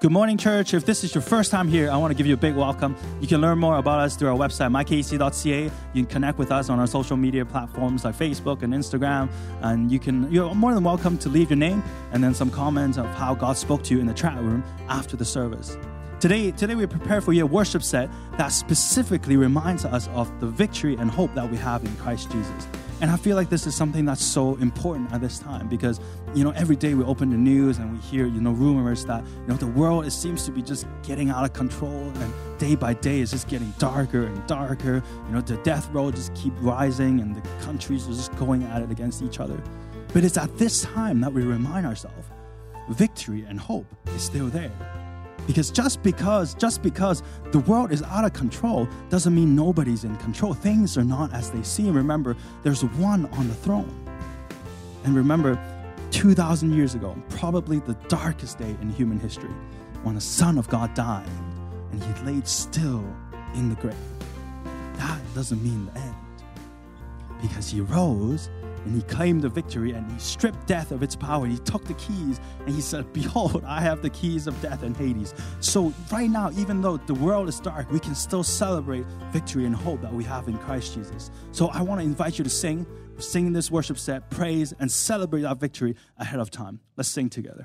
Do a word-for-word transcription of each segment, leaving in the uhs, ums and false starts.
Good morning, church. If this is your first time here, I want to give you a big welcome. You can learn more about us through our website, my k c dot c a. You can connect with us on our social media platforms like Facebook and Instagram. And you can, you're more than welcome to leave your name and then some comments of how God spoke to you in the chat room after the service. Today, today we prepare for you a worship set that specifically reminds us of the victory and hope that we have in Christ Jesus. And I feel like this is something that's so important at this time because, you know, every day we open the news and we hear, you know, rumors that, you know, the world, it seems to be just getting out of control, and day by day it's just getting darker and darker. You know, the death row just keep rising and the countries are just going at it against each other. But it's at this time that we remind ourselves victory and hope is still there. Because just because, just because the world is out of control doesn't mean nobody's in control. Things are not as they seem. Remember, there's one on the throne. And remember, two thousand years ago, probably the darkest day in human history, when the Son of God died and he laid still in the grave. That doesn't mean the end. Because he rose and he claimed the victory and he stripped death of its power. He took the keys and he said, behold, I have the keys of death and Hades. So right now, even though the world is dark, we can still celebrate victory and hope that we have in Christ Jesus. So I want to invite you to sing, sing this worship set, praise, and celebrate our victory ahead of time. Let's sing together.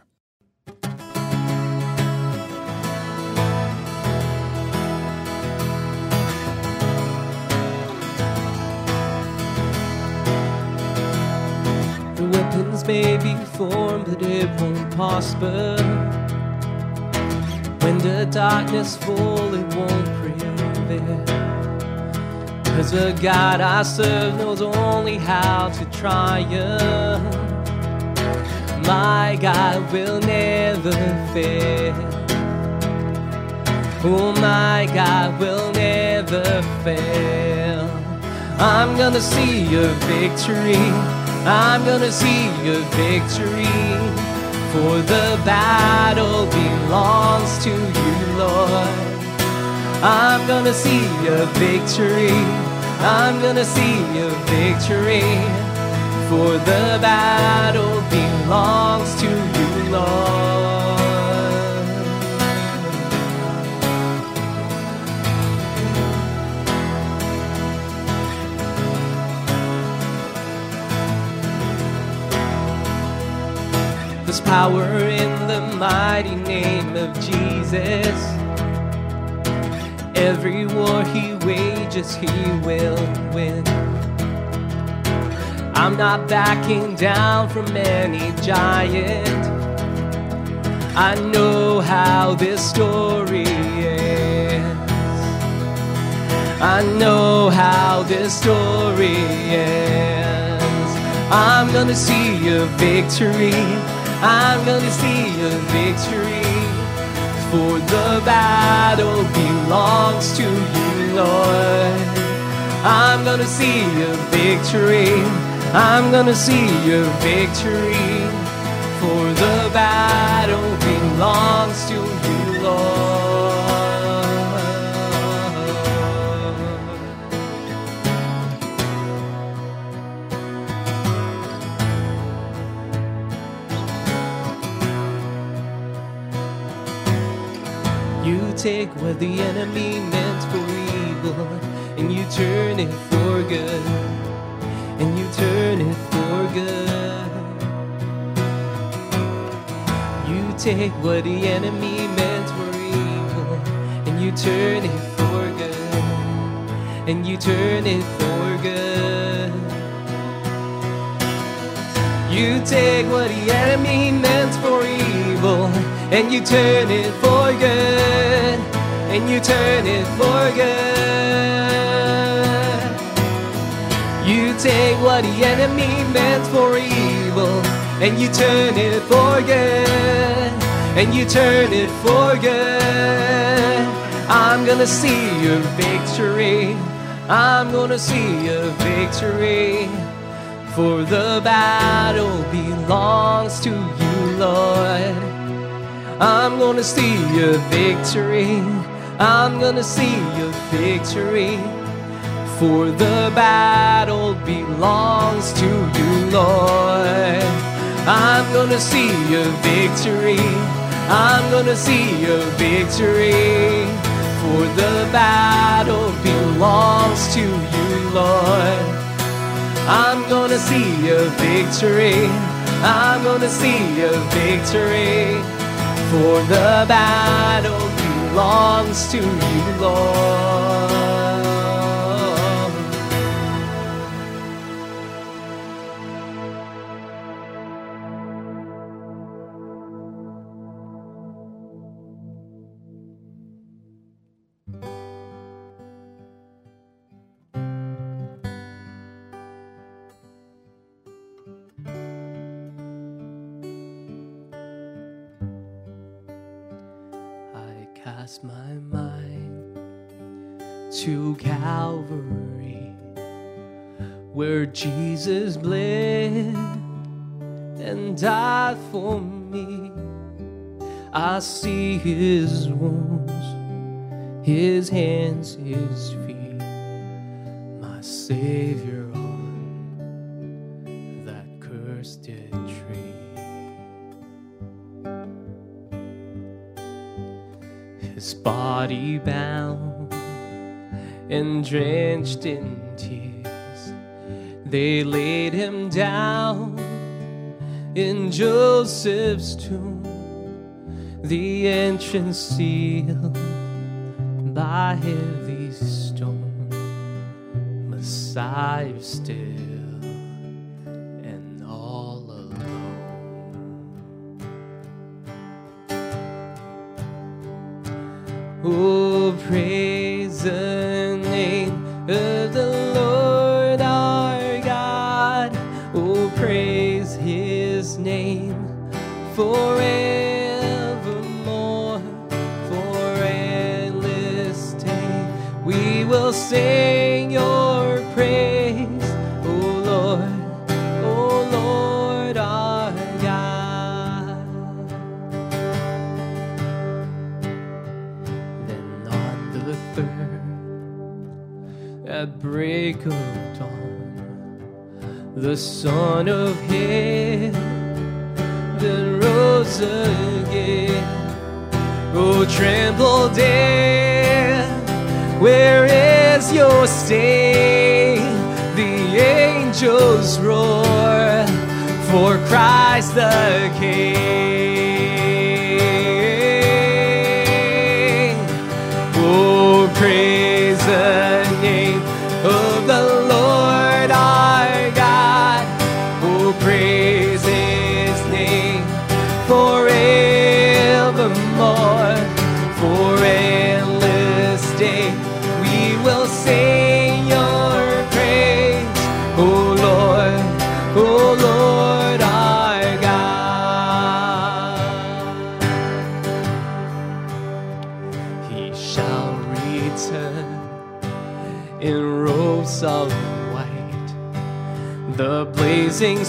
Weapons may be formed, but it won't prosper. When the darkness falls, it won't prevail. Cause the God I serve knows only how to triumph. My God will never fail. Oh, my God will never fail. I'm gonna see your victory. I'm gonna see your victory, for the battle belongs to you, Lord. I'm gonna see your victory. I'm gonna see your victory, for the battle belongs to you, Lord. There's power in the mighty name of Jesus. Every war he wages, he will win. I'm not backing down from any giant. I know how this story ends. I know how this story ends. I'm gonna see your victory. I'm gonna see your victory, for the battle belongs to you, Lord. I'm gonna see your victory. I'm gonna see your victory, for the battle belongs to you, Lord. You take what the enemy meant for evil, and you turn it for good, and you turn it for good. You take what the enemy meant for evil, and you turn it for good, and you turn it for good. You take what the enemy meant for evil, and you turn it for good, and you turn it for good. You take what the enemy meant for evil, and you turn it for good, and you turn it for good. I'm gonna see your victory. I'm gonna see your victory, for the battle belongs to you, Lord. I'm gonna see your victory. I'm gonna see your victory, for the battle belongs to you, Lord. I'm gonna see your victory. I'm gonna see a victory, for the battle belongs to you, Lord. I'm gonna see a victory, I'm gonna see a victory, for the battle belongs to you, Lord. Cast my mind to Calvary, where Jesus bled and died for me. I see his wounds, his hands, his feet, my Savior on that cursed tree. His body bound and drenched in tears, they laid him down in Joseph's tomb, the entrance sealed by heavy stone. Messiah still and all alone. Oh, praise the name of the Lord our God. Oh, praise his name forevermore. For endless day we will sing your praise, oh Lord, oh Lord our God. At break of dawn, the Son of Heaven rose again. Oh, tremble death, where is your sting? The angels roar for Christ the King. Oh, praise the name of the Lord our God. Oh, praise his name forevermore. For endless day we will sing your praise, oh Lord, oh Lord our God. He shall return in robes of white, the blazing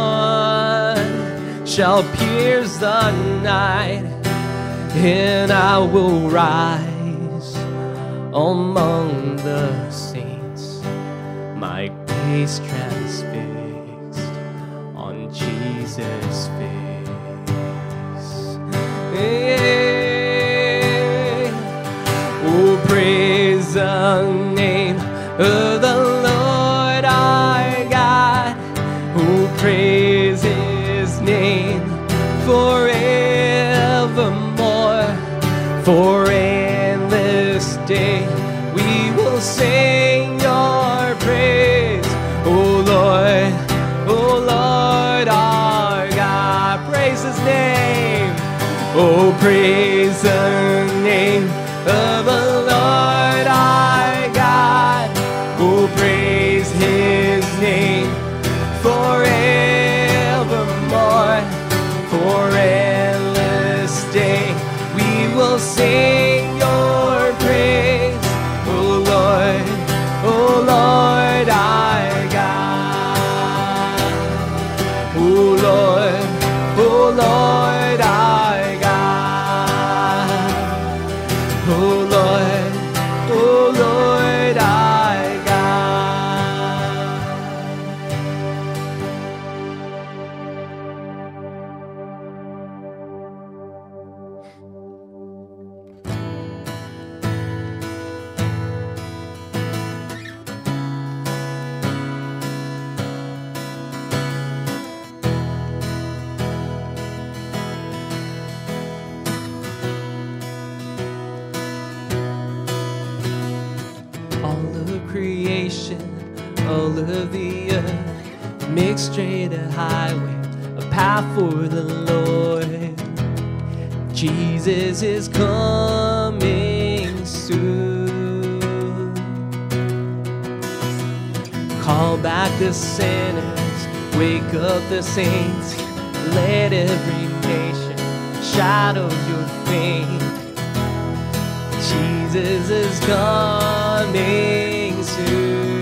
sun shall pierce the night, and I will rise among the saints, my gaze transfixed on Jesus' face. Hey, oh, praise the name of the Lord our God. Oh, praise his name forevermore. For endless day we will sing your praise, oh Lord, oh Lord our God. Praise his name. Oh, praise the name of the Lord our God. Oh, praise his name forevermore. For endless day we will sing your praise, oh Lord, oh Lord our God. Oh Lord, oh Lord our God. Oh Lord, oh Lord our God. nation, all of the earth. Make straight a highway, a path for the Lord. Jesus is coming soon. Call back the sinners, wake up the saints. Let every nation shadow your fame. Jesus is coming soon.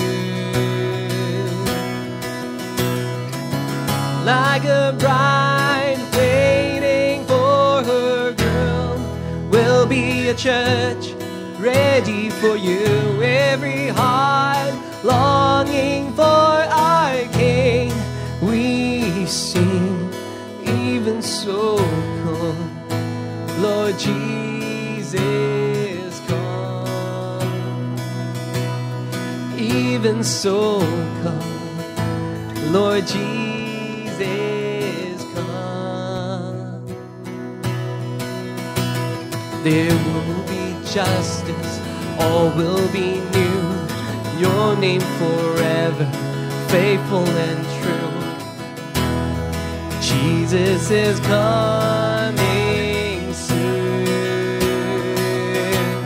Like a bride waiting for her groom, will be a church ready for you. Every heart longing for our King. We sing, even so come, Lord Jesus, come. Even so come, Lord Jesus, come. There will be justice, all will be new. Your name forever, faithful and true. Jesus is coming soon.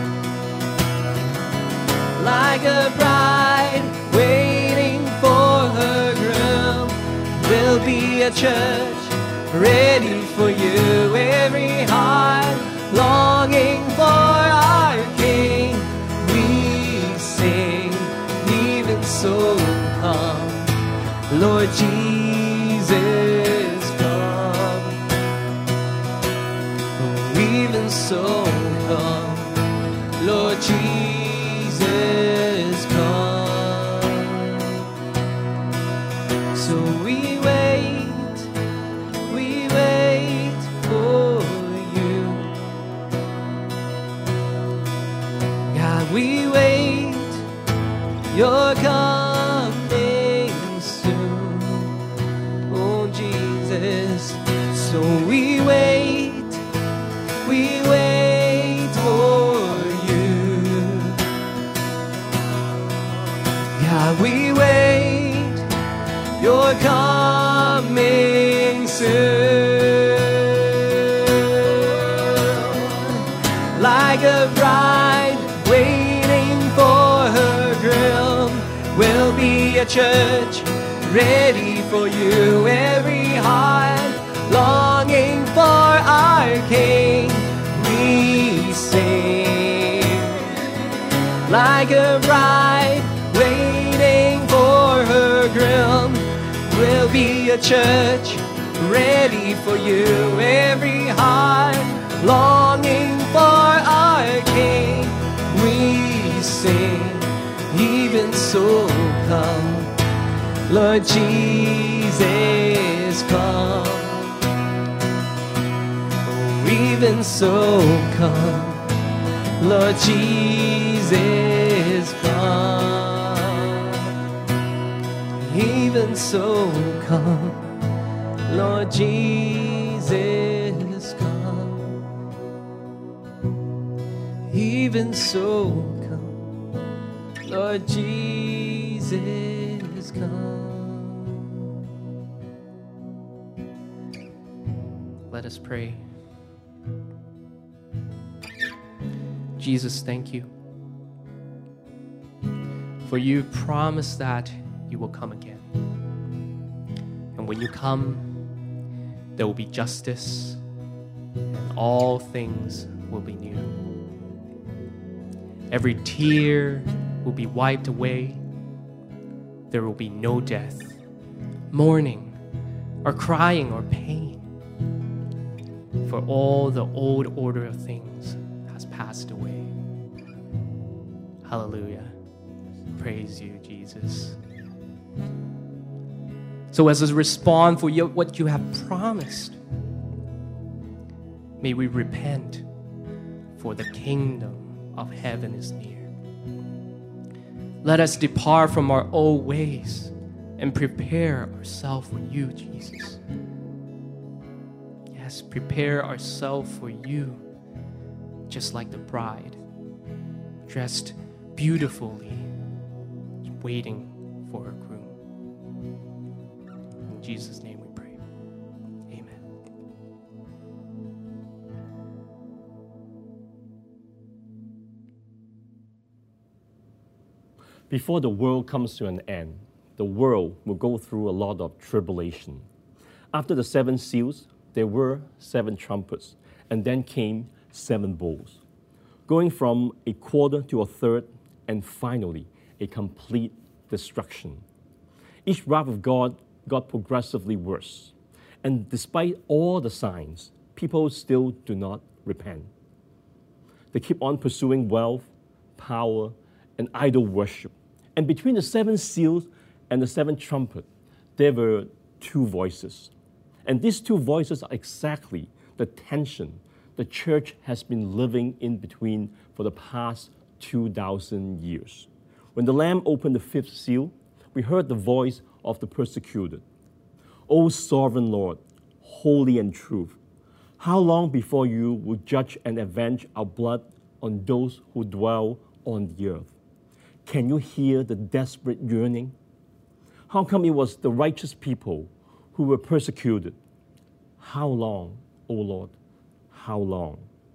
Like a bride waiting for her groom, will be a church ready for you. Every heart longing for our King. We sing, even so come, Lord Jesus, come. Oh, even so come, Lord Jesus, come. So we wait, we wait for you. God, we wait, you're coming soon. Oh, Jesus, so we wait, we wait for you. God, we wait, you're coming soon. Like a bride waiting for her groom, will be a church ready for you. Every heart longing for our King. We sing, like a bride waiting for her groom, will be a church ready for you. Every heart longing for our King. We sing, even so come, Lord Jesus, come. Oh, even so come, Lord Jesus, come. Even so come, Lord Jesus, come. Even so come, Lord Jesus, come. Let us pray. Jesus, thank you. For you promised that you will come again. And when you come, there will be justice, and all things will be new. Every tear will be wiped away. There will be no death, mourning, or crying, or pain. For all the old order of things has passed away. Hallelujah. Praise you, Jesus. So as a response for you, what you have promised, may we repent, for the kingdom of heaven is near. Let us depart from our old ways and prepare ourselves for you, Jesus. Yes, prepare ourselves for you, just like the bride, dressed beautifully, waiting for her groom. In Jesus' name we pray. Amen. Before the world comes to an end, the world will go through a lot of tribulation. After the seven seals, there were seven trumpets, and then came seven bowls, going from a quarter to a third, and finally, a complete destruction. Each wrath of God got progressively worse, and despite all the signs, people still do not repent. They keep on pursuing wealth, power, and idol worship. And between the seven seals and the seven trumpets, there were two voices. And these two voices are exactly the tension the church has been living in between for the past two thousand years. When the Lamb opened the fifth seal, we heard the voice of the persecuted. O sovereign Lord, holy and true, how long before you will judge and avenge our blood on those who dwell on the earth? Can you hear the desperate yearning? How come it was the righteous people who were persecuted? How long, O Lord, how long?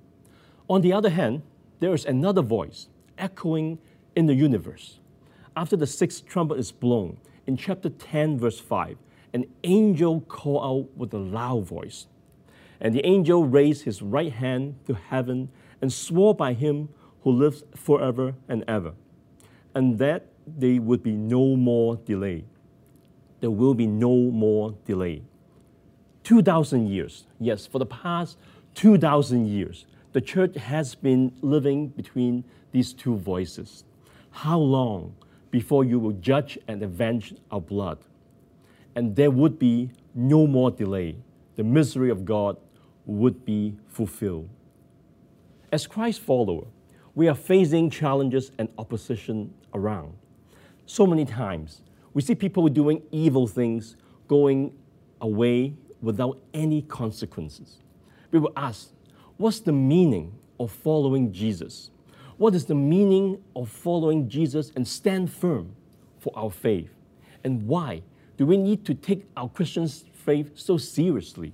On the other hand, there is another voice echoing in the universe. After the sixth trumpet is blown, in chapter ten, verse five, an angel called out with a loud voice. And the angel raised his right hand to heaven and swore by him who lives forever and ever, and that there would be no more delay. There will be no more delay. two thousand years, yes, for the past two thousand years, the church has been living between these two voices. How long before you will judge and avenge our blood? And there would be no more delay. The misery of God would be fulfilled. As Christ follower, we are facing challenges and opposition around. So many times, we see people doing evil things going away without any consequences. We will ask, what's the meaning of following Jesus? What is the meaning of following Jesus and stand firm for our faith? And why do we need to take our Christian faith so seriously?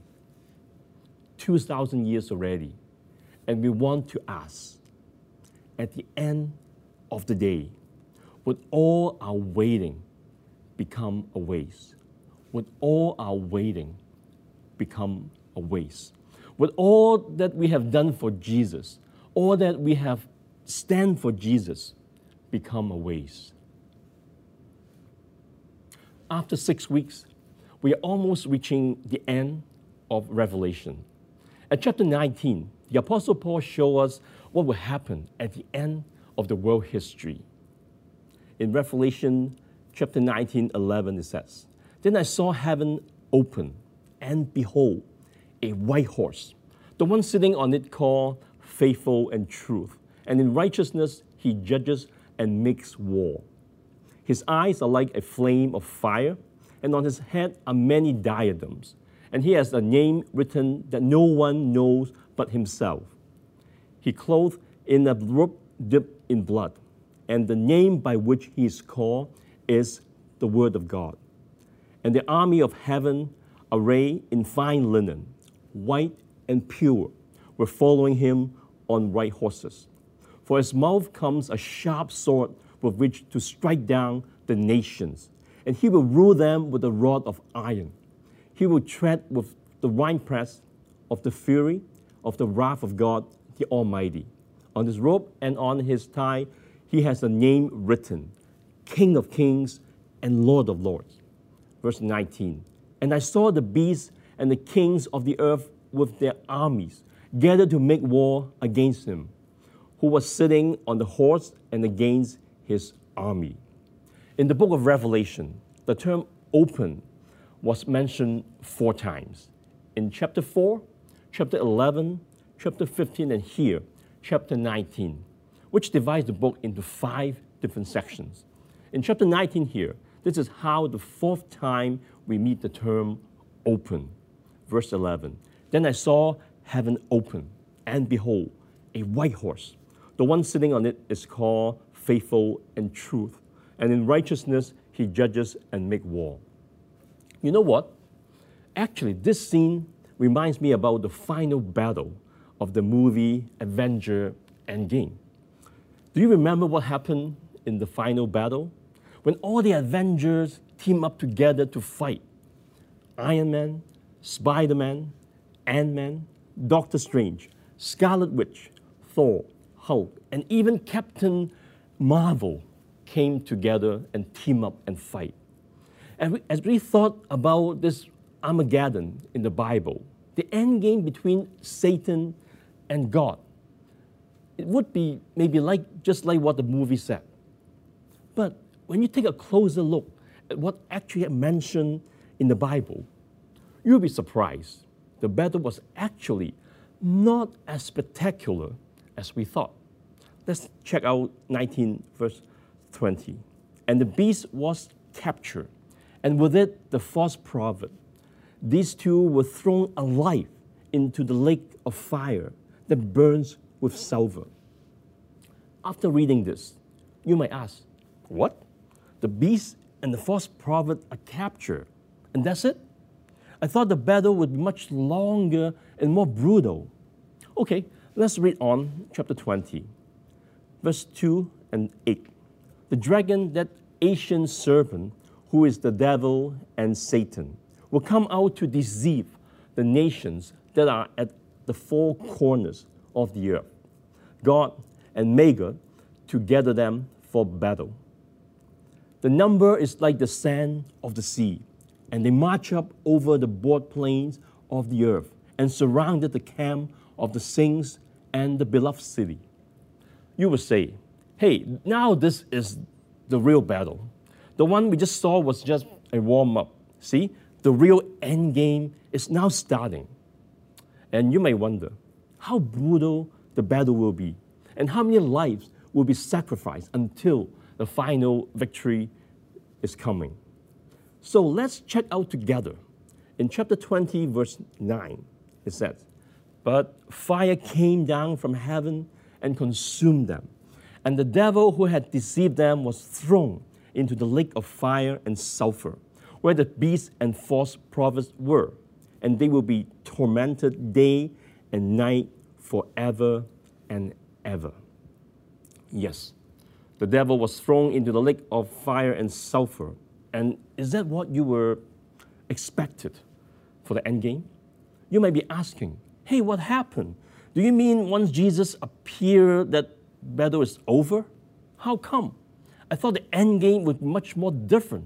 two thousand years already. And we want to ask, at the end of the day, would all our waiting become a waste? Would all our waiting become a waste? Would all that we have done for Jesus, all that we have stand for Jesus, become a waste? After six weeks, we are almost reaching the end of Revelation. At chapter nineteen, the Apostle Paul shows us what will happen at the end of the world history. In Revelation chapter nineteen, eleven, it says, Then I saw heaven open, and behold, a white horse. The one sitting on it called Faithful and Truth, and in righteousness he judges and makes war. His eyes are like a flame of fire, and on his head are many diadems, and he has a name written that no one knows but himself. He clothed in a robe dipped in blood, and the name by which he is called is the Word of God. And the army of heaven, arrayed in fine linen, white and pure, were following him on white horses. For his mouth comes a sharp sword with which to strike down the nations, and he will rule them with a rod of iron. He will tread with the winepress of the fury of the wrath of God the Almighty. On his robe and on his thigh he has a name written, King of Kings and Lord of Lords. Verse nineteen, And I saw the beasts and the kings of the earth with their armies gathered to make war against him, who was sitting on the horse and against his army. In the book of Revelation, the term open was mentioned four times. In chapter four, chapter eleven, chapter fifteen, and here, chapter nineteen, which divides the book into five different sections. In chapter nineteen here, this is how the fourth time we meet the term open. Verse eleven, Then I saw heaven open, and behold, a white horse. The one sitting on it is called Faithful and Truth, and in righteousness he judges and make war. You know what? Actually, this scene reminds me about the final battle of the movie Avenger Endgame. Do you remember what happened in the final battle? When all the Avengers team up together to fight. Iron Man, Spider-Man, Ant-Man, Doctor Strange, Scarlet Witch, Thor, Hulk, and even Captain Marvel came together and team up and fight. And we, as we thought about this Armageddon in the Bible, the end game between Satan and God, it would be maybe like just like what the movie said. But when you take a closer look at what actually mentioned in the Bible, you'll be surprised. The battle was actually not as spectacular as we thought. Let's check out nineteen verse twenty. And the beast was captured, and with it the false prophet. These two were thrown alive into the lake of fire that burns with sulfur. After reading this, you might ask, what? The beast and the false prophet are captured, and that's it? I thought the battle would be much longer and more brutal. Okay, let's read on chapter twenty, verse two and eight. The dragon, that ancient serpent, who is the devil and Satan, will come out to deceive the nations that are at the four corners of the earth, God and Magog, to gather them for battle. The number is like the sand of the sea, and they march up over the broad plains of the earth and surrounded the camp of the saints and the beloved city. You will say, hey, now this is the real battle. The one we just saw was just a warm-up. See, the real end game is now starting. And you may wonder how brutal the battle will be and how many lives will be sacrificed until the final victory is coming. So let's check out together. In chapter twenty, verse nine, it says, but fire came down from heaven and consumed them. And the devil who had deceived them was thrown into the lake of fire and sulfur, where the beast and false prophets were, and they will be tormented day and night forever and ever. Yes, the devil was thrown into the lake of fire and sulfur. And is that what you were expected for the end game? You might be asking, hey, what happened? Do you mean once Jesus appeared that battle is over? How come? I thought the end game would be much more different.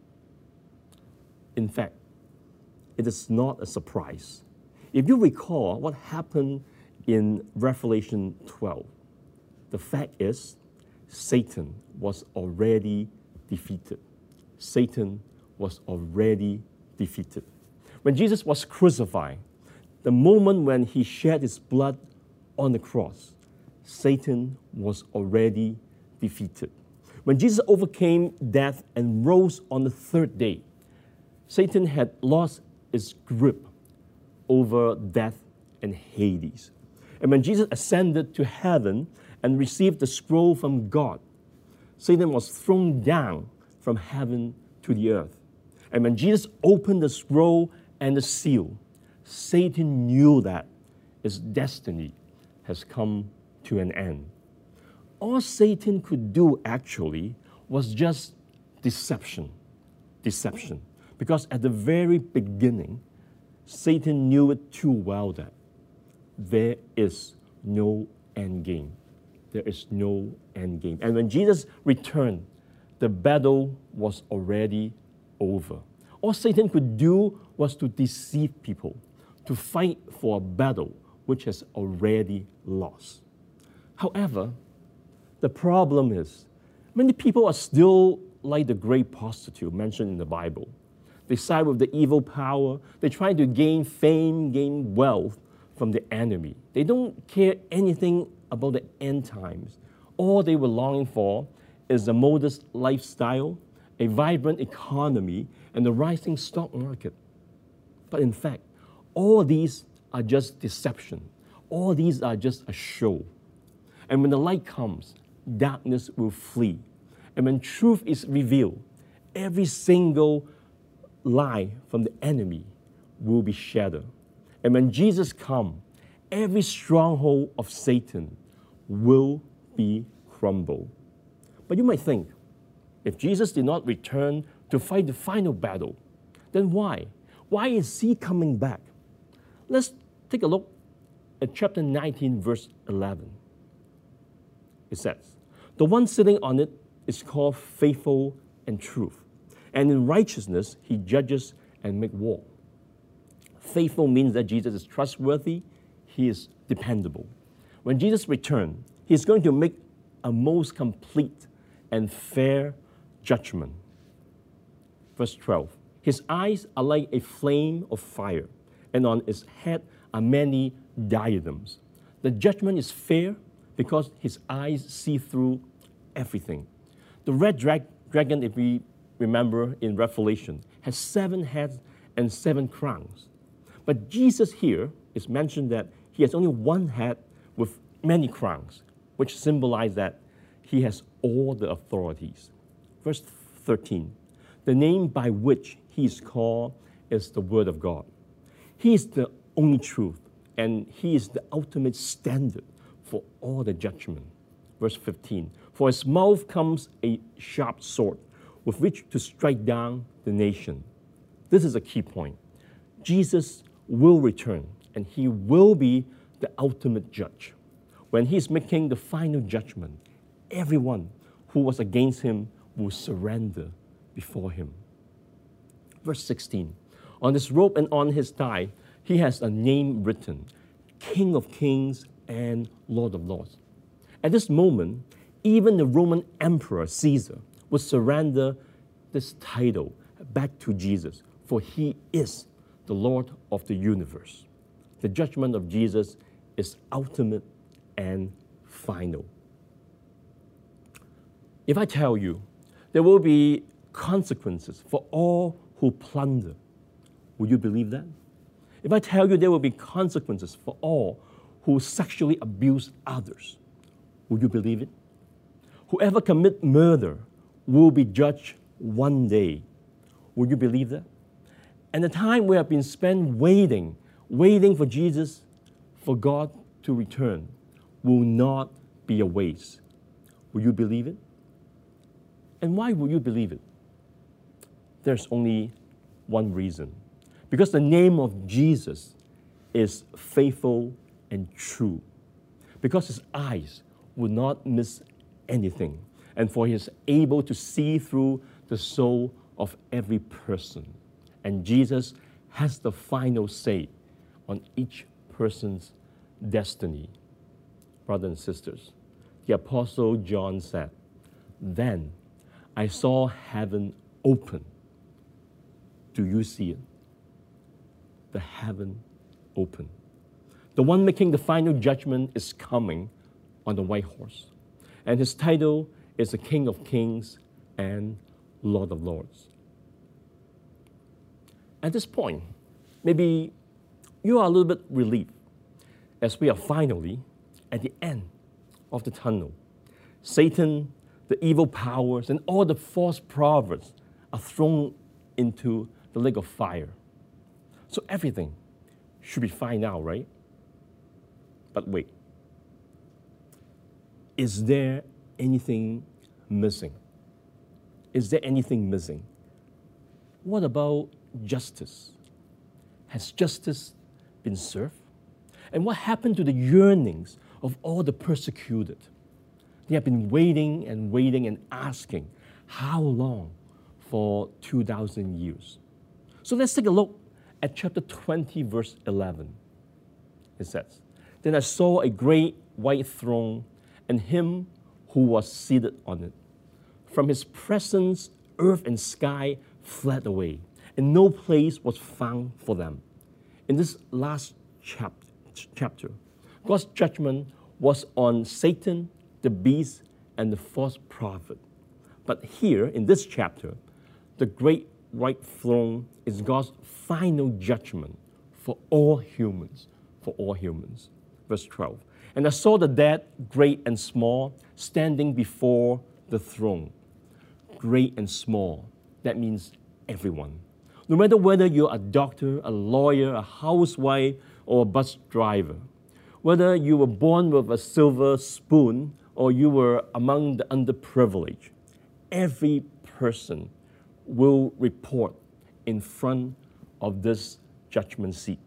In fact, it is not a surprise. If you recall what happened in Revelation twelve, the fact is Satan was already defeated. Satan was already defeated. When Jesus was crucified, the moment when he shed his blood on the cross, Satan was already defeated. When Jesus overcame death and rose on the third day, Satan had lost its grip over death and Hades. And when Jesus ascended to heaven and received the scroll from God, Satan was thrown down from heaven to the earth. And when Jesus opened the scroll and the seal, Satan knew that his destiny has come to an end. All Satan could do actually was just deception. Deception. Because at the very beginning, Satan knew it too well that there is no end game. There is no end game. And when Jesus returned, the battle was already over. All Satan could do was to deceive people, to fight for a battle which has already lost. However, the problem is, many people are still like the great prostitute mentioned in the Bible. They side with the evil power. They try to gain fame, gain wealth from the enemy. They don't care anything about the end times. All they were longing for is a modest lifestyle, a vibrant economy, and the rising stock market. But in fact, all these are just deception. All these are just a show. And when the light comes, darkness will flee. And when truth is revealed, every single lie from the enemy will be shattered. And when Jesus comes, every stronghold of Satan will be crumbled. But you might think, if Jesus did not return to fight the final battle, then why? Why is he coming back? Let's take a look at chapter nineteen, verse eleven. It says, "The one sitting on it is called Faithful and Truth, and in righteousness he judges and makes war." Faithful means that Jesus is trustworthy, he is dependable. When Jesus returns, he is going to make a most complete and fair judgment. Verse twelve, "His eyes are like a flame of fire, and on his head are many diadems." The judgment is fair because his eyes see through everything. The red dra- dragon, if we remember in Revelation, has seven heads and seven crowns. But Jesus here is mentioned that he has only one head with many crowns, which symbolize that he has all the authorities. Verse thirteen, "The name by which he is called is the Word of God." He is the only truth, and he is the ultimate standard for all the judgment. Verse fifteen, "For his mouth comes a sharp sword with which to strike down the nation." This is a key point. Jesus will return, and he will be the ultimate judge. When he is making the final judgment, everyone who was against him will surrender before him. Verse sixteen, "On his robe and on his thigh, he has a name written, King of Kings and Lord of Lords." At this moment, even the Roman Emperor Caesar would surrender this title back to Jesus, for he is the Lord of the universe. The judgment of Jesus is ultimate and final. If I tell you there will be consequences for all who plunder, will you believe that? If I tell you there will be consequences for all who sexually abuse others, will you believe it? Whoever commits murder will be judged one day. Will you believe that? And the time we have been spent waiting, waiting for Jesus, for God to return, will not be a waste. Will you believe it? And why will you believe it? There's only one reason. Because the name of Jesus is faithful and true. Because his eyes will not miss anything. And for he is able to see through the soul of every person. And Jesus has the final say on each person's destiny. Brothers and sisters, the Apostle John said, "Then I saw heaven open." Do you see it? The heaven open. The one making the final judgment is coming on the white horse. And his title is the King of Kings and Lord of Lords. At this point, maybe you are a little bit relieved as we are finally at the end of the tunnel. Satan, the evil powers, and all the false prophets are thrown into the lake of fire. So everything should be fine now, right? But wait. Is there anything missing? Is there anything missing? What about justice? Has justice been served? And what happened to the yearnings of all the persecuted? They have been waiting and waiting and asking, how long? For two thousand years. So let's take a look at chapter twenty, verse eleven. It says, "Then I saw a great white throne and him who was seated on it. From his presence, earth and sky fled away, and no place was found for them." In this last chap- chapter, God's judgment was on Satan, the beast, and the false prophet. But here, in this chapter, the great white throne is God's final judgment for all humans, for all humans. Verse twelve, "And I saw the dead, great and small, standing before the throne. great and small. That means everyone. No matter whether you're a doctor, a lawyer, a housewife, or a bus driver, whether you were born with a silver spoon or you were among the underprivileged, every person will report in front of this judgment seat.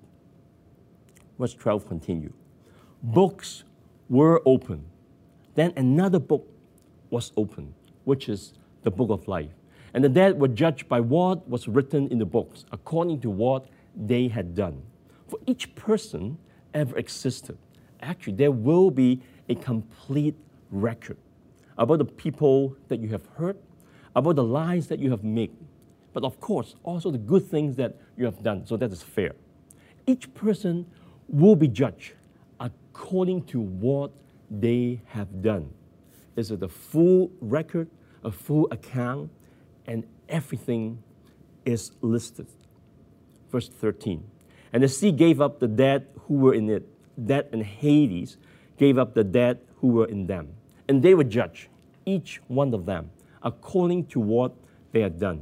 Verse twelve continue. Books were opened. Then another book was opened, which is the book of life. And the dead were judged by what was written in the books, according to what they had done. For each person ever existed, actually, there will be a complete record about the people that you have hurt, about the lies that you have made, but of course, also the good things that you have done, so that is fair. Each person will be judged according to what they have done. Is it a full record, a full account, and everything is listed. Verse thirteen. And the sea gave up the dead who were in it. Death and Hades gave up the dead who were in them. And they were judged, each one of them, according to what they had done.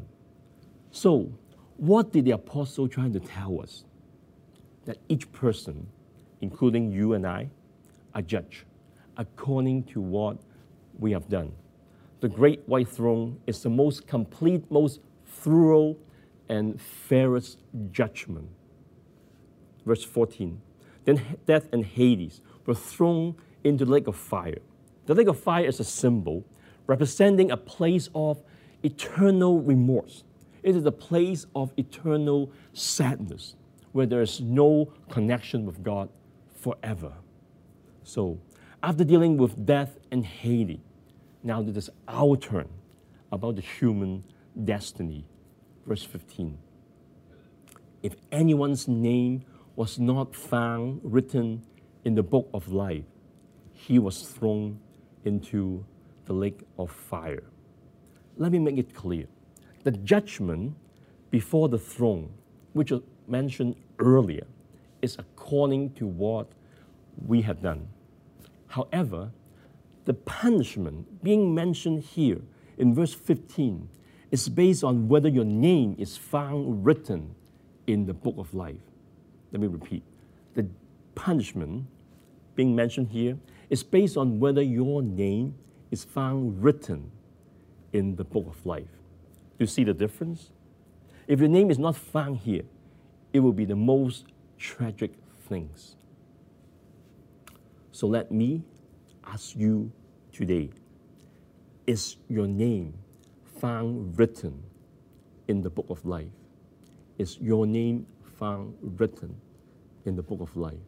So, what did the apostle trying to tell us? That each person, including you and I, are judged according to what we have done. The great white throne is the most complete, most thorough, and fairest judgment. Verse fourteen. Then death and Hades were thrown into the lake of fire. The lake of fire is a symbol representing a place of eternal remorse. It is a place of eternal sadness where there is no connection with God forever. So, after dealing with death and Hades, now it is our turn about the human destiny. Verse fifteen. If anyone's name was not found written in the book of life, he was thrown into the lake of fire. Let me make it clear. The judgment before the throne, which was mentioned earlier, is according to what we have done. However, the punishment being mentioned here in verse fifteen is based on whether your name is found written in the book of life. Let me repeat. The punishment being mentioned here is based on whether your name is found written in the book of life. Do you see the difference? If your name is not found here, it will be the most tragic things. So let me ask you today, is your name found written in the book of life? Is your name found written in the book of life?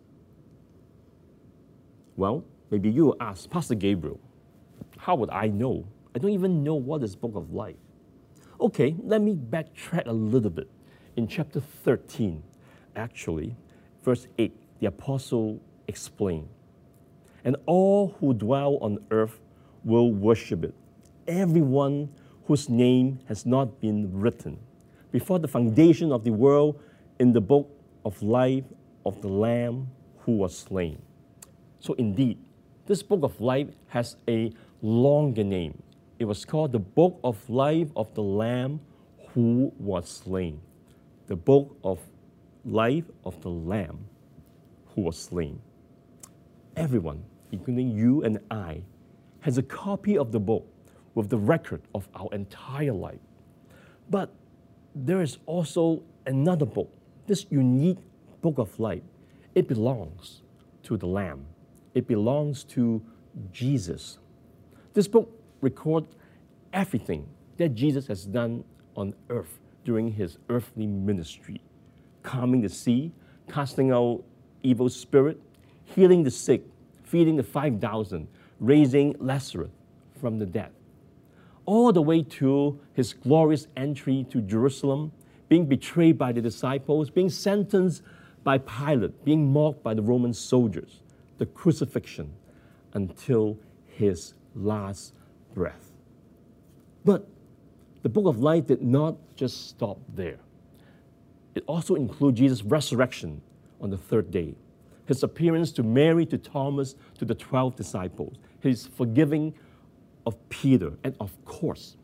Well, maybe you will ask, Pastor Gabriel, how would I know? I don't even know what is book of life. Okay, let me backtrack a little bit. In chapter thirteen, actually, verse eight, the apostle explained, and all who dwell on earth will worship it, everyone whose name has not been written before the foundation of the world in the book of life of the Lamb who was slain. So indeed, this book of life has a longer name. It was called the book of life of the Lamb who was slain. The book of life of the Lamb who was slain. Everyone, including you and I, has a copy of the book with the record of our entire life. But there is also another book, this unique book of life. It belongs to the Lamb. It belongs to Jesus. This book records everything that Jesus has done on earth during his earthly ministry. Calming the sea, casting out evil spirit, healing the sick, feeding the five thousand, raising Lazarus from the dead. All the way to his glorious entry to Jerusalem, being betrayed by the disciples, being sentenced by Pilate, being mocked by the Roman soldiers, the crucifixion, until his last breath. But the book of life did not just stop there. It also includes Jesus' resurrection on the third day, his appearance to Mary, to Thomas, to the twelve disciples, his forgiving of Peter, and of course,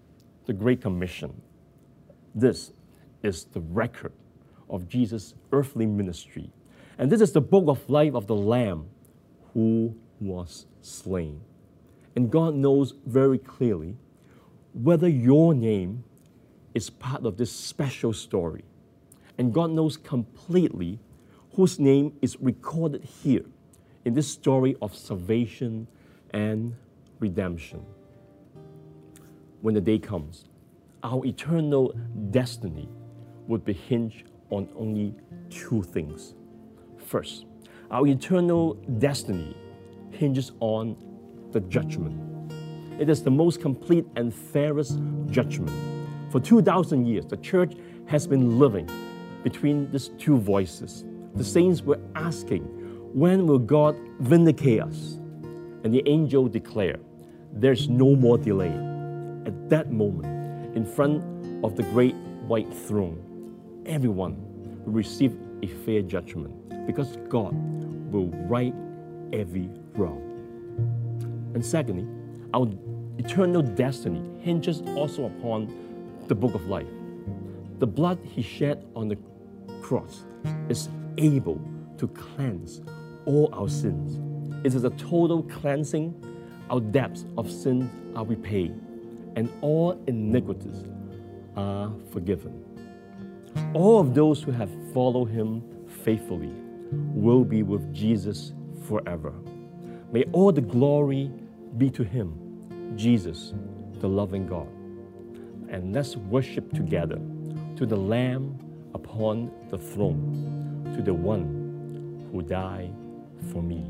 the Great Commission. This is the record of Jesus' earthly ministry. And this is the book of life of the Lamb who was slain. And God knows very clearly whether your name is part of this special story. And God knows completely whose name is recorded here in this story of salvation and redemption. When the day comes, our eternal destiny would be hinged on only two things. First, our eternal destiny hinges on the judgment. It is the most complete and fairest judgment. For two thousand years, the church has been living between these two voices. The saints were asking, when will God vindicate us? And the angel declared, there's no more delay. At that moment, in front of the great white throne, everyone will receive a fair judgment because God will right every wrong. And secondly, our eternal destiny hinges also upon the book of life. The blood he shed on the cross is able to cleanse all our sins. It is a total cleansing. Our debts of sin are repaid, and all iniquities are forgiven. All of those who have followed him faithfully will be with Jesus forever. May all the glory be to him, Jesus, the loving God. And let's worship together to the Lamb upon the throne, to the one who died for me.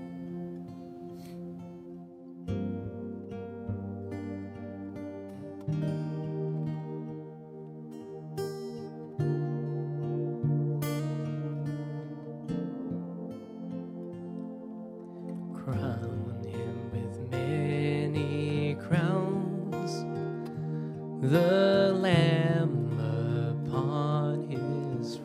Crown him with many crowns, the Lamb upon his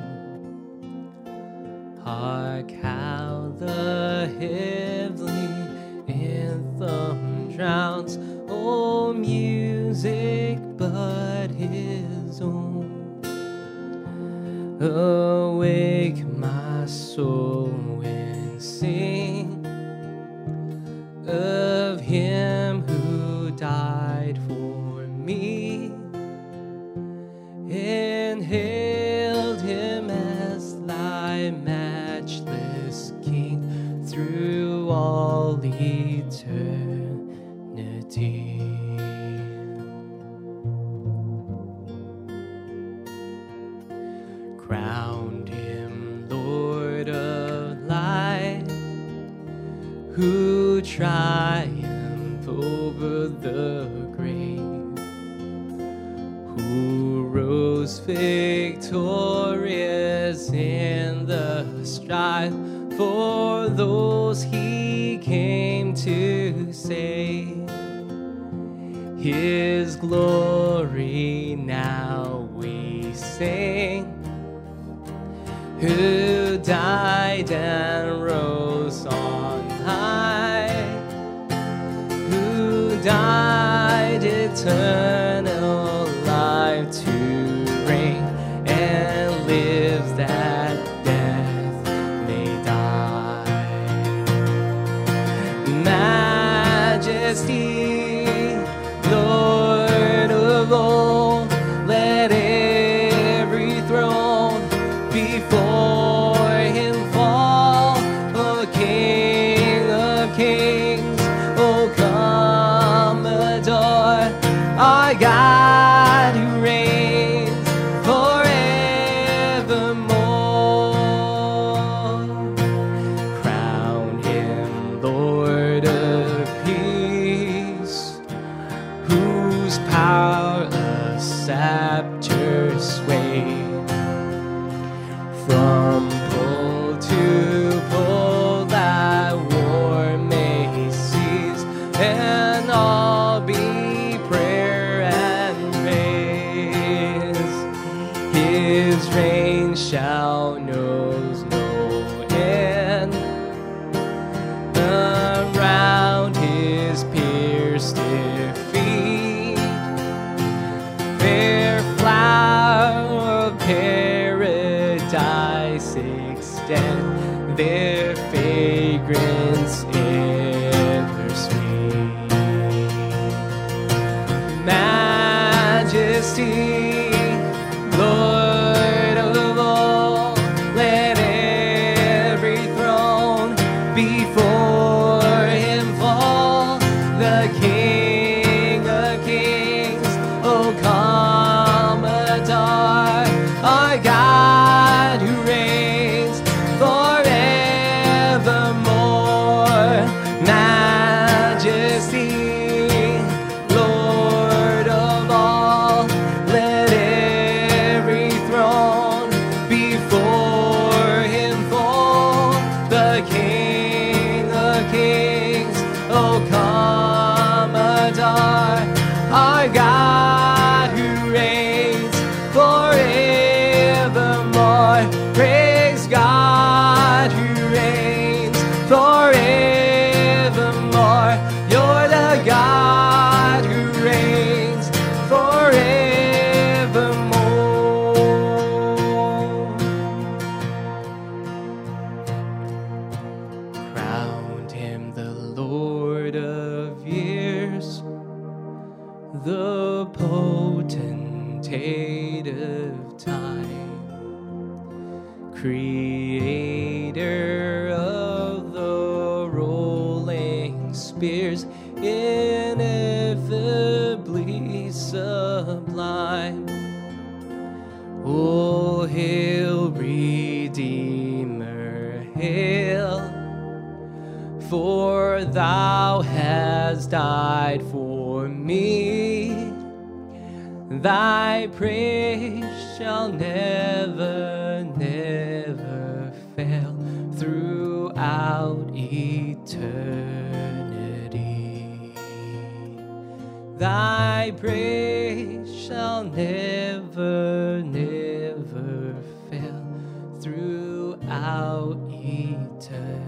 throne. Hark how the heavenly anthem drowns, oh music but his own. Awake my soul and sing of him who died for me, and hailed him as thy matchless King through all eternity. Crowned him Lord of life, who triumphed over the grave, who rose victorious in the strife for those he came to save. His glory now we sing, who died and rose on high, who died eternal life to reign and lives that death may die. Majesty, Lord of all, let every throne before him fall. O King of kings, O come adore our God who reigns forevermore. Crown him Lord of peace, whose power a scepter sway. From pole to pole that war may cease, and all be prayer and praise. His reign shall knows no end. Around Oh, come adore our God who reigns forevermore. Praise God who reigns forevermore. You're the God who reigns forevermore. Crowned him the Lord of years, the potentate of time, creator of the rolling spears, ineffably sublime. Oh, hail, Redeemer, hail, for thou hast died for me. Thy praise shall never, never fail throughout eternity. Thy praise shall never, never fail throughout eternity.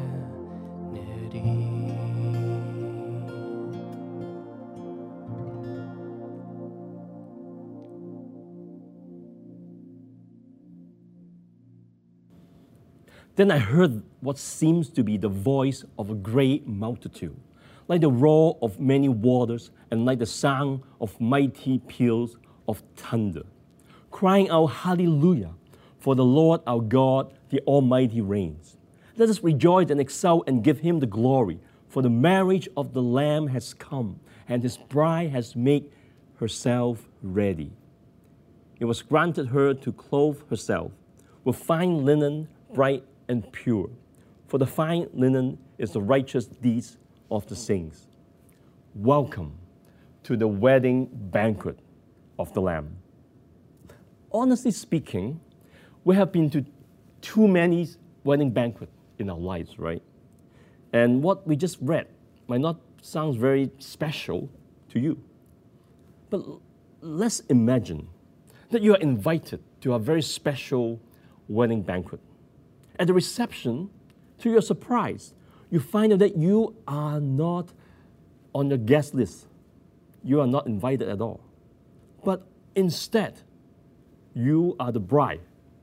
Then I heard what seems to be the voice of a great multitude, like the roar of many waters and like the sound of mighty peals of thunder, crying out, Hallelujah, for the Lord our God, the Almighty reigns. Let us rejoice and exult and give him the glory, for the marriage of the Lamb has come, and his bride has made herself ready. It was granted her to clothe herself with fine linen, bright and pure, for the fine linen is the righteous deeds of the saints. Welcome to the wedding banquet of the Lamb. Honestly speaking, we have been to too many wedding banquets in our lives, right? And what we just read might not sound very special to you. But let's imagine that you are invited to a very special wedding banquet. At the reception, to your surprise, you find out that you are not on the guest list. You are not invited at all. But instead, you are the bride.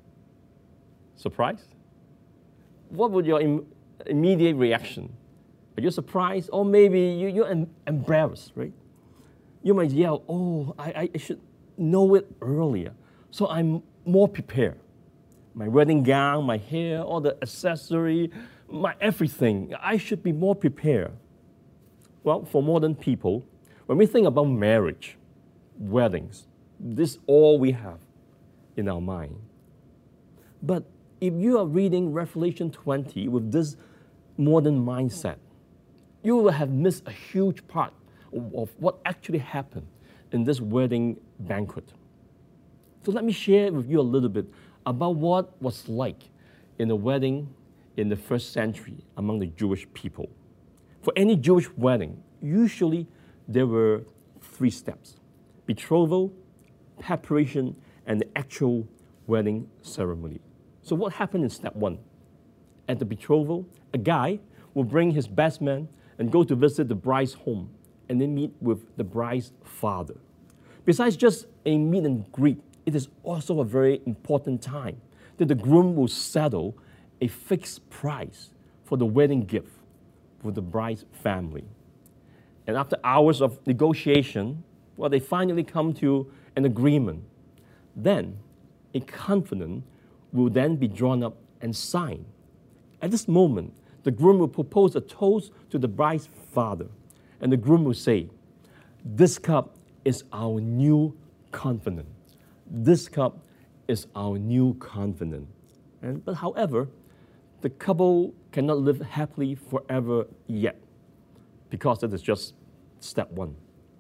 Surprised? What would your im- immediate reaction? Are you surprised? Or maybe you, you're em- embarrassed, right? You might yell, oh, I, I should know it earlier, so I'm more prepared. My wedding gown, my hair, all the accessory, my everything. I should be more prepared. Well, for modern people, when we think about marriage, weddings, this is all we have in our mind. But if you are reading Revelation twenty with this modern mindset, you will have missed a huge part of what actually happened in this wedding banquet. So let me share with you a little bit about what was like in a wedding in the first century among the Jewish people. For any Jewish wedding, usually there were three steps: betrothal, preparation, and the actual wedding ceremony. So what happened in step one? At the betrothal, a guy will bring his best man and go to visit the bride's home and then meet with the bride's father. Besides just a meet and greet, it is also a very important time that the groom will settle a fixed price for the wedding gift with the bride's family. And after hours of negotiation, well, they finally come to an agreement. Then a covenant will then be drawn up and signed. At this moment, the groom will propose a toast to the bride's father, and the groom will say, "This cup is our new covenant. This cup is our new covenant." And, but however, the couple cannot live happily forever yet, because that is just step one.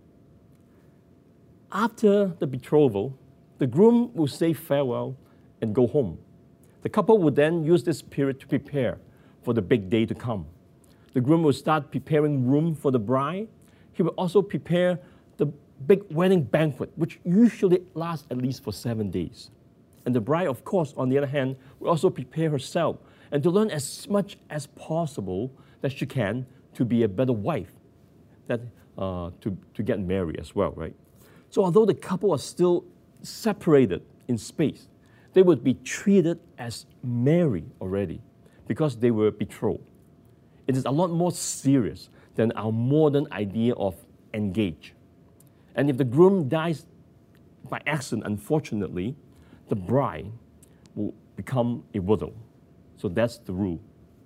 After the betrothal, the groom will say farewell and go home. The couple will then use this period to prepare for the big day to come. the groom will start preparing room for the bride. He will also prepare the big wedding banquet, which usually lasts at least for seven days. And the bride, of course, on the other hand, will also prepare herself and to learn as much as possible that she can to be a better wife, that, uh, to, to get married as well, right? So although the couple are still separated in space, they would be treated as married already because they were betrothed. It is a lot more serious than our modern idea of engage. And if the groom dies by accident, unfortunately, the bride will become a widow. So that's the rule.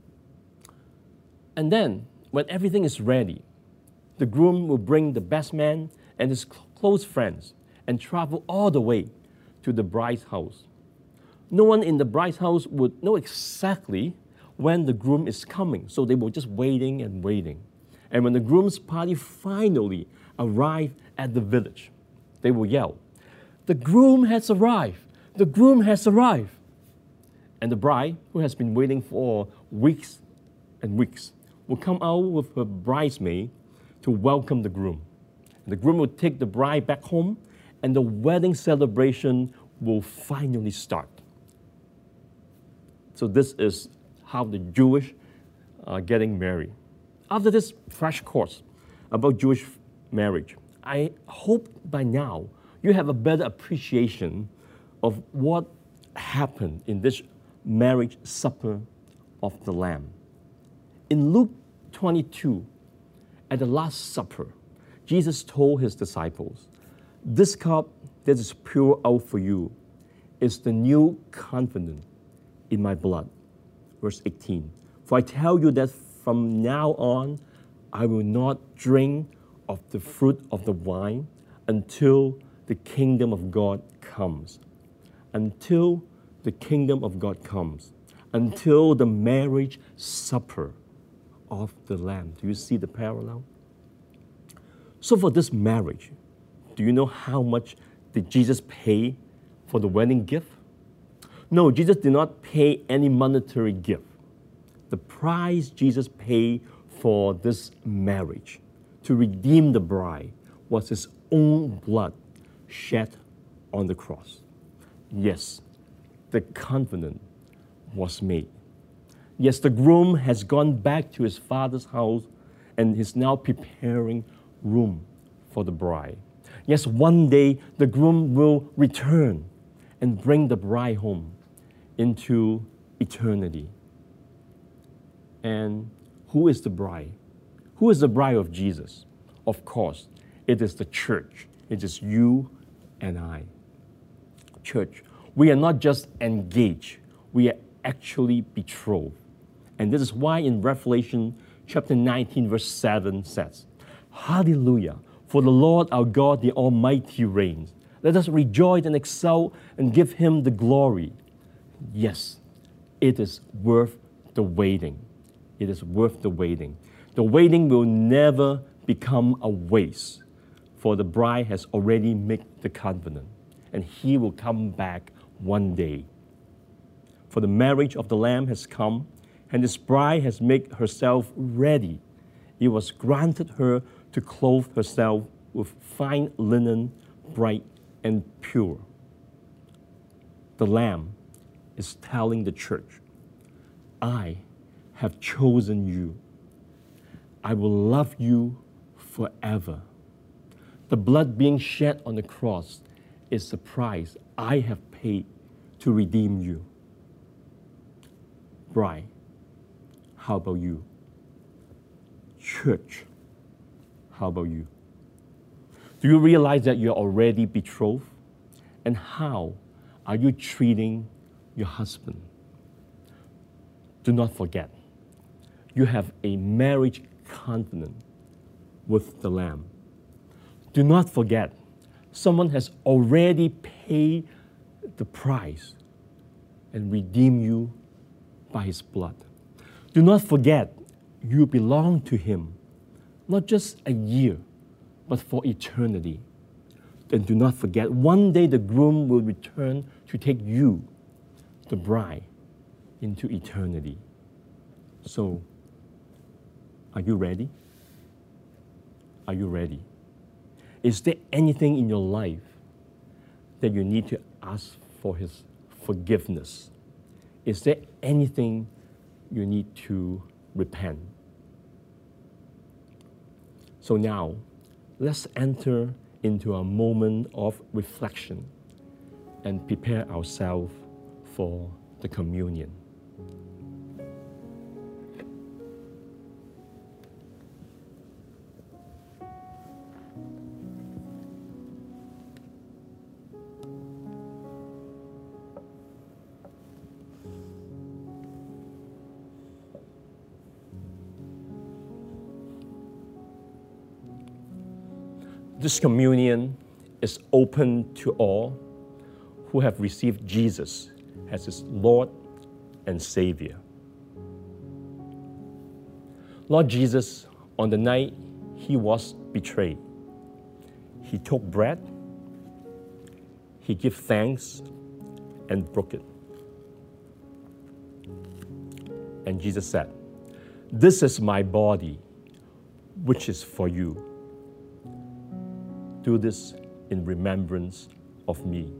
And then, when everything is ready, the groom will bring the best man and his cl- close friends and travel all the way to the bride's house. No one in the bride's house would know exactly when the groom is coming, so they were just waiting and waiting. And when the groom's party finally arrived at the village, they will yell, "The groom has arrived! The groom has arrived!" And the bride, who has been waiting for weeks and weeks, will come out with her bridesmaid to welcome the groom. And the groom will take the bride back home, and the wedding celebration will finally start. So this is how the Jewish are getting married. After this fresh course about Jewish marriage, I hope by now you have a better appreciation of what happened in this marriage supper of the Lamb. In Luke twenty-two, at the Last Supper, Jesus told his disciples, "This cup that is poured out for you is the new covenant in my blood." Verse eighteen, "For I tell you that from now on, I will not drink of the fruit of the vine until the kingdom of God comes." Until the kingdom of God comes. Until the marriage supper of the Lamb. Do you see the parallel? So for this marriage, do you know how much did Jesus pay for the wedding gift? No, Jesus did not pay any monetary gift. The price Jesus paid for this marriage to redeem the bride was his own blood shed on the cross. Yes, the covenant was made. Yes, the groom has gone back to his father's house and is now preparing room for the bride. Yes, one day the groom will return and bring the bride home into eternity. And who is the bride? Who is the bride of Jesus? Of course, it is the church. It is you and I. Church, we are not just engaged, we are actually betrothed. And this is why in Revelation chapter nineteen, verse seven says, "Hallelujah, for the Lord our God, the Almighty reigns. Let us rejoice and exult and give him the glory." Yes, it is worth the waiting. It is worth the waiting. The waiting will never become a waste, for the bride has already made the covenant, and he will come back one day. For the marriage of the Lamb has come, and his bride has made herself ready. It was granted her to clothe herself with fine linen, bright and pure. The Lamb is telling the church, "I have chosen you. I will love you forever." The blood being shed on the cross is the price I have paid to redeem you. Bride, how about you? Church, how about you? Do you realize that you're already betrothed? And how are you treating your husband? Do not forget, you have a marriage covenant with the Lamb. Do not forget, someone has already paid the price and redeemed you by his blood. Do not forget, you belong to him, not just a year, but for eternity. And do not forget, one day the groom will return to take you, the bride, into eternity. So, Are you ready? Are you ready? Is there anything in your life that you need to ask for His forgiveness? Is there anything you need to repent? So now, let's enter into a moment of reflection and prepare ourselves for the communion. This communion is open to all who have received Jesus as His Lord and Savior. Lord Jesus, on the night He was betrayed, He took bread, He gave thanks, and broke it. And Jesus said, "This is my body, which is for you. Do this in remembrance of me."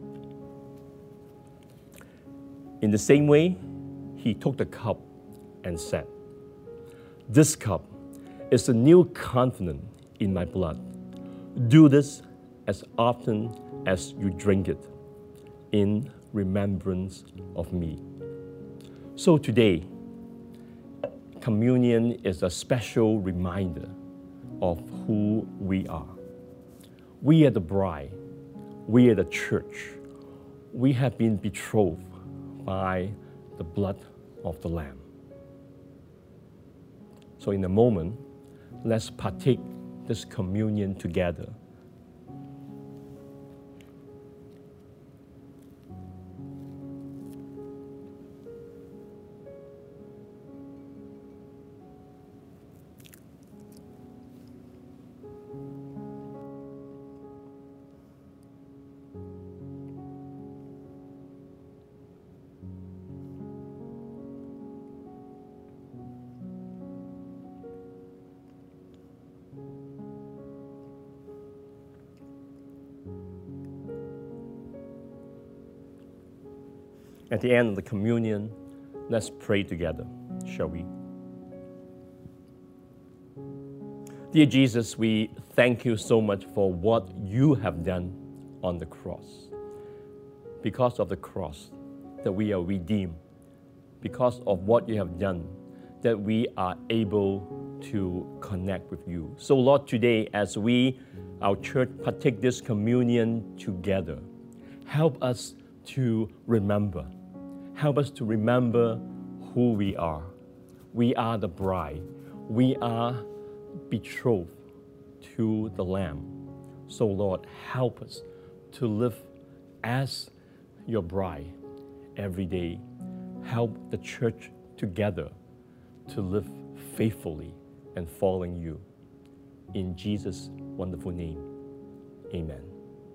In the same way, He took the cup and said, "This cup is the new covenant in my blood. Do this as often as you drink it in remembrance of me." So today, communion is a special reminder of who we are. We are the bride. We are the church. We have been betrothed by the blood of the Lamb. So in a moment, let's partake this communion together. At the end of the communion, let's pray together, shall we? Dear Jesus, we thank you so much for what you have done on the cross. Because of the cross, that we are redeemed. Because of what you have done, that we are able to connect with you. So Lord, today as we, our church, partake this communion together, help us to remember. Help us to remember who we are. We are the bride. We are betrothed to the Lamb. So Lord, help us to live as your bride every day. Help the church together to live faithfully and following you. In Jesus' wonderful name, amen.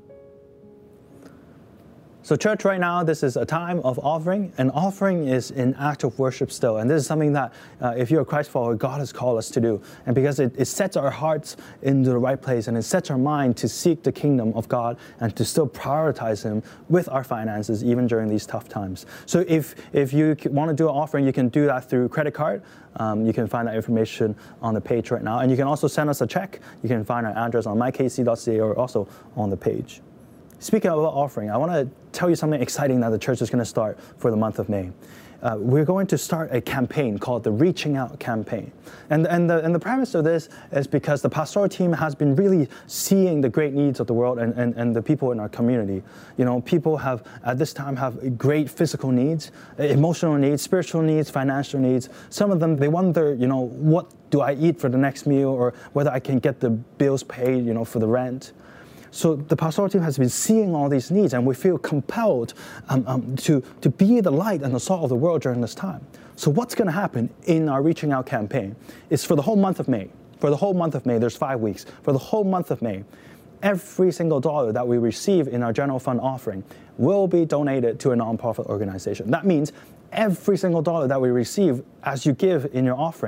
So church, right now, this is a time of offering, and offering is an act of worship still. And this is something that, uh, if you're a Christ follower, God has called us to do. And because it, it sets our hearts into the right place, and it sets our mind to seek the kingdom of God and to still prioritize Him with our finances, even during these tough times. So if, if you want to do an offering, you can do that through credit card. Um, you can find that information on the page right now. And you can also send us a check. You can find our address on my k c dot c a or also on the page. Speaking about offering, I want to tell you something exciting that the church is going to start for the month of May. Uh, we're going to start a campaign called the Reaching Out campaign. And, and, the, and the premise of this is because the pastoral team has been really seeing the great needs of the world and, and, and the people in our community. You know, people have, at this time, have great physical needs, emotional needs, spiritual needs, financial needs. Some of them, they wonder, you know, what do I eat for the next meal, or whether I can get the bills paid, you know, for the rent. So the pastoral team has been seeing all these needs, and we feel compelled um, um, to, to be the light and the salt of the world during this time. So what's going to happen in our Reaching Out campaign is for the whole month of May. For the whole month of May, there's five weeks. For the whole month of May, every single dollar that we receive in our general fund offering will be donated to a nonprofit organization. That means every single dollar that we receive as you give in your offering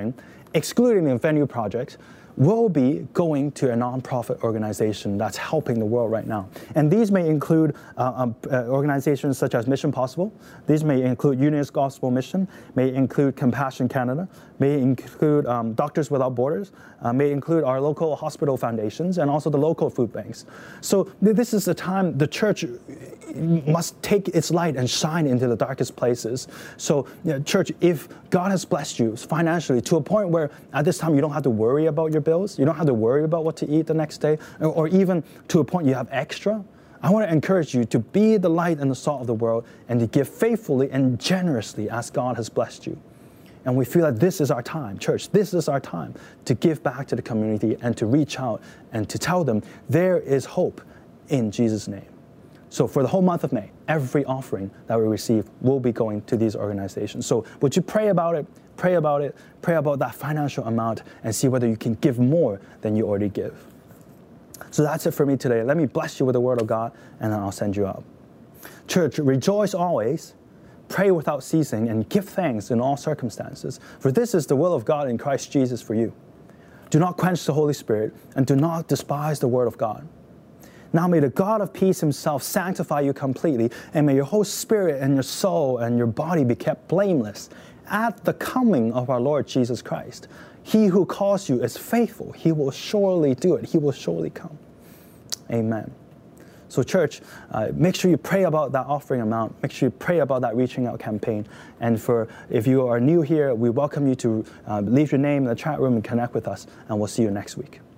excluding the venue projects, will be going to a nonprofit organization that's helping the world right now. And these may include uh, um, uh, organizations such as Mission Possible. These may include Unionist Gospel Mission, may include Compassion Canada, may include um, Doctors Without Borders, uh, may include our local hospital foundations, and also the local food banks. So th this is the time the church must take its light and shine into the darkest places. So you know, church, if God has blessed you financially to a point where at this time you don't have to worry about your bills, you don't have to worry about what to eat the next day, or, or even to a point you have extra, I want to encourage you to be the light and the salt of the world and to give faithfully and generously as God has blessed you. And we feel that this is our time, church, this is our time to give back to the community and to reach out and to tell them there is hope in Jesus' name. So for the whole month of May, every offering that we receive will be going to these organizations. So would you pray about it, pray about it, pray about that financial amount and see whether you can give more than you already give. So that's it for me today. Let me bless you with the word of God and then I'll send you out. Church, rejoice always, pray without ceasing, and give thanks in all circumstances. For this is the will of God in Christ Jesus for you. Do not quench the Holy Spirit and do not despise the word of God. Now may the God of peace himself sanctify you completely, and may your whole spirit and your soul and your body be kept blameless at the coming of our Lord Jesus Christ. He who calls you is faithful. He will surely do it. He will surely come. Amen. So church, uh, make sure you pray about that offering amount. Make sure you pray about that reaching out campaign. And for if you are new here, we welcome you to uh, leave your name in the chat room and connect with us. And we'll see you next week.